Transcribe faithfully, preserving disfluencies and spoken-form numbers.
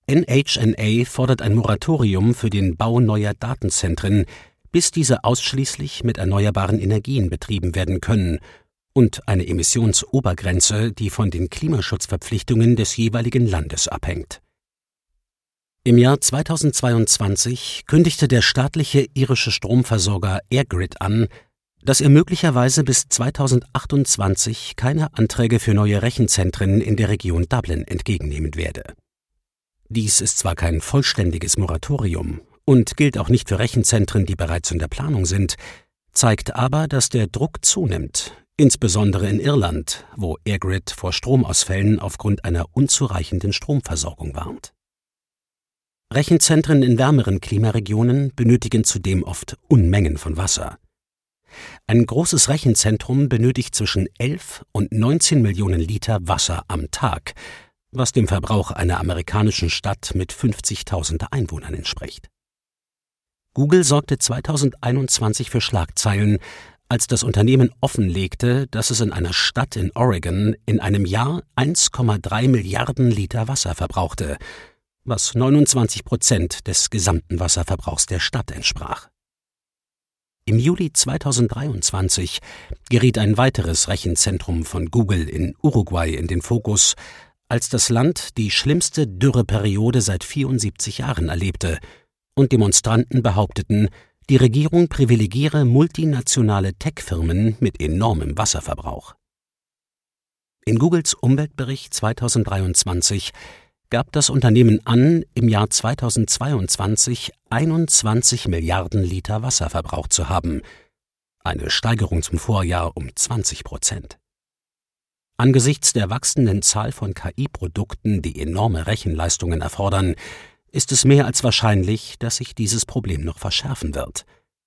N H N A fordert ein Moratorium für den Bau neuer Datenzentren, bis diese ausschließlich mit erneuerbaren Energien betrieben werden können, und eine Emissionsobergrenze, die von den Klimaschutzverpflichtungen des jeweiligen Landes abhängt. Im Jahr zweitausendzweiundzwanzig kündigte der staatliche irische Stromversorger EirGrid an, dass er möglicherweise bis zweitausendachtundzwanzig keine Anträge für neue Rechenzentren in der Region Dublin entgegennehmen werde. Dies ist zwar kein vollständiges Moratorium und gilt auch nicht für Rechenzentren, die bereits in der Planung sind, zeigt aber, dass der Druck zunimmt, insbesondere in Irland, wo EirGrid vor Stromausfällen aufgrund einer unzureichenden Stromversorgung warnt. Rechenzentren in wärmeren Klimaregionen benötigen zudem oft Unmengen von Wasser. Ein großes Rechenzentrum benötigt zwischen elf und neunzehn Millionen Liter Wasser am Tag, was dem Verbrauch einer amerikanischen Stadt mit fünfzigtausend Einwohnern entspricht. Google sorgte zweitausendeinundzwanzig für Schlagzeilen, als das Unternehmen offenlegte, dass es in einer Stadt in Oregon in einem Jahr eins Komma drei Milliarden Liter Wasser verbrauchte, was neunundzwanzig Prozent des gesamten Wasserverbrauchs der Stadt entsprach. Im Juli zweitausenddreiundzwanzig geriet ein weiteres Rechenzentrum von Google in Uruguay in den Fokus, als das Land die schlimmste Dürreperiode seit vierundsiebzig Jahren erlebte und Demonstranten behaupteten, die Regierung privilegiere multinationale Tech-Firmen mit enormem Wasserverbrauch. In Googles Umweltbericht zweitausenddreiundzwanzig gab das Unternehmen an, im Jahr zweitausendzweiundzwanzig einundzwanzig Milliarden Liter Wasser verbraucht zu haben, eine Steigerung zum Vorjahr um zwanzig Prozent. Angesichts der wachsenden Zahl von K I-Produkten, die enorme Rechenleistungen erfordern, ist es mehr als wahrscheinlich, dass sich dieses Problem noch verschärfen wird.